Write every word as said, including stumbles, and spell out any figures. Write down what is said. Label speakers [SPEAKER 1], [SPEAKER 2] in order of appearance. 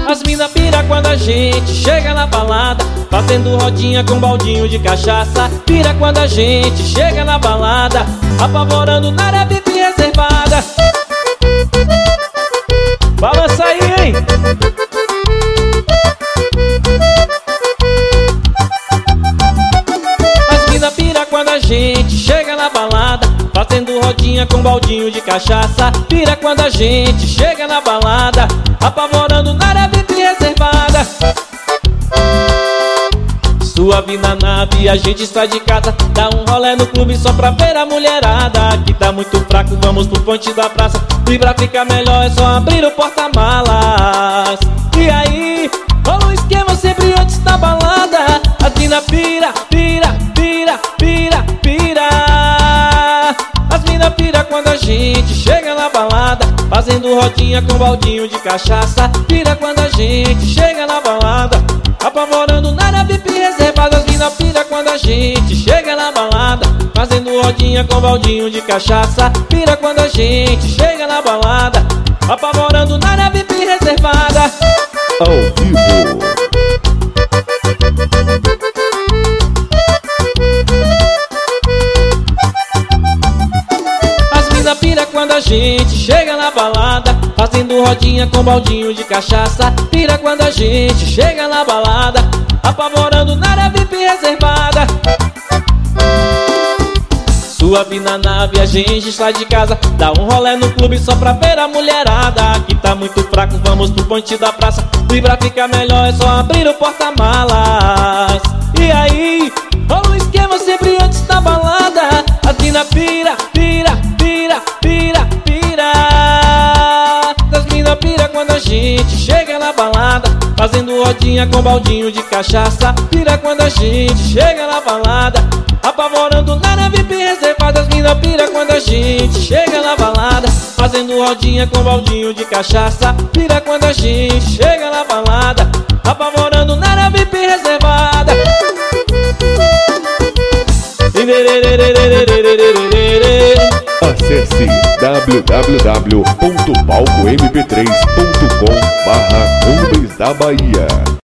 [SPEAKER 1] As mina pira quando a gente chega na balada, fazendo rodinha com baldinho de cachaça. Pira quando a gente chega na balada, apavorando na área V I P reservada. Balança aí, hein? As mina pira quando a gente chega na balada, fazendo rodinha com baldinho de cachaça. Pira quando a gente chega na balada, apavorando na área V I P reservada. Suave na nave, a gente sai de casa, dá um rolê no clube só pra ver a mulherada. Aqui tá muito fraco, vamos pro ponte da praça, e pra ficar melhor é só abrir o porta-malas. E aí, rola um esquema sempre antes da balada. As mina pira, pira, pira, pira, pira. As mina pira quando a gente chega na balada, fazendo rodinha com baldinho de cachaça. Pira quando a gente chega na balada, apavorando na área V I P reservada. As mina pira quando a gente chega na balada, fazendo rodinha com baldinho de cachaça. Pira quando a gente chega na balada, apavorando na área V I P reservada.
[SPEAKER 2] Ao vivo.
[SPEAKER 1] As mina pira quando a gente chega na balada, fazendo rodinha com baldinho de cachaça. Pira quando a gente chega na balada, apavorando na área V I P reservada. Suave na nave, a gente sai de casa, dá um rolê no clube só pra ver a mulherada. Aqui tá muito fraco, vamos pro ponte da praça, e pra ficar melhor é só abrir o porta-malas. E aí, rola um esquema sempre antes da balada. As mina pira, pira, pira, pira, pira. As mina pira quando a gente chega na balada, fazendo rodinha com baldinho de cachaça. Pira quando a gente chega na balada, apavorando na área V I P reservada. As mina pira quando a gente chega na balada, fazendo rodinha com baldinho de cachaça. Pira quando a gente chega na balada, apavorando na área V I P reservada.
[SPEAKER 2] Acesse w w w ponto palco m p três ponto com barra Nuvens da Bahia.